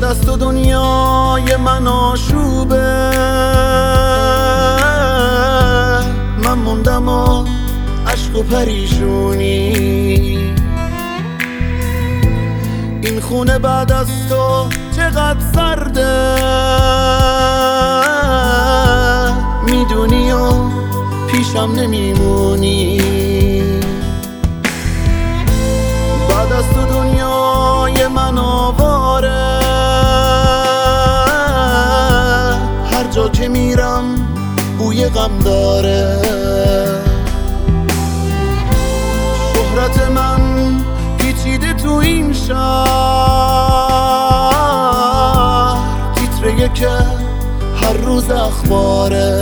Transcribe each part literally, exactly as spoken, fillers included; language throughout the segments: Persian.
از تو دنیای من آشوبه، من موندم و عشق و پریشونی. این خونه بعد از تو چقدر سرده، میدونی و پیشم نمیمونی. بعد از تو دنیای من آواره، هر جا که میرم بوی غم داره. شهرت من پیچیده تو این شهر، تیتره که هر روز اخباره.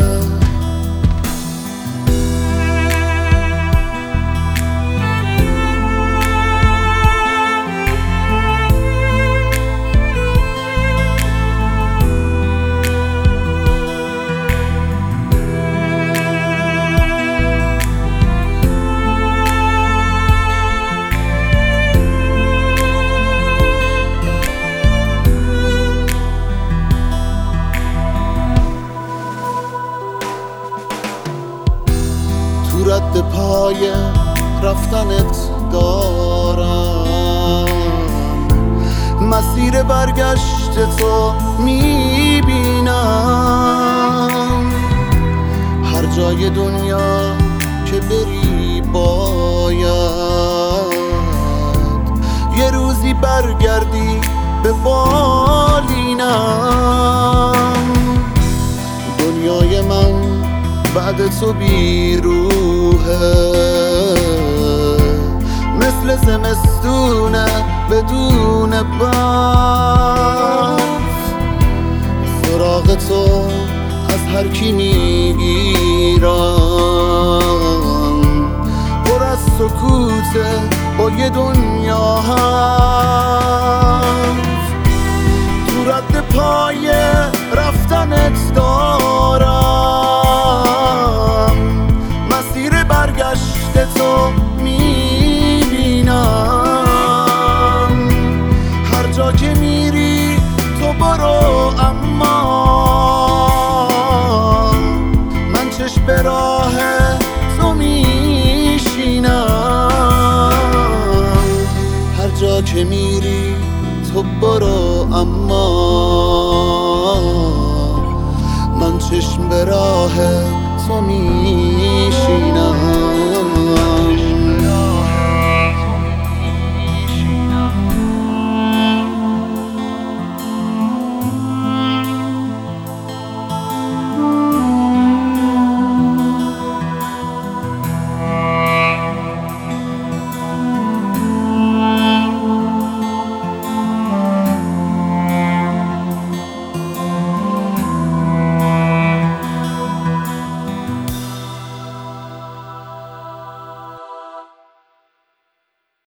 تو رد پای رفتنت دارم، مسیر برگشت تو میبینم. هر جای دنیا که بری باید یه روزی برگردی به بالینم. دنیای من بعد تو بیروحه، مثل زمستونه بدون برف. سراغ تو از هر کی میگیرم، پر از سکوته با یه دنیا حرف. تو رد پای رفتنت دارم، مسیر برگشت تو میبینم. هر جا که میری تو برو، اما من چشم به راه تو میشینم. هر جا که میری تو برو، اما من چشم به راه تو می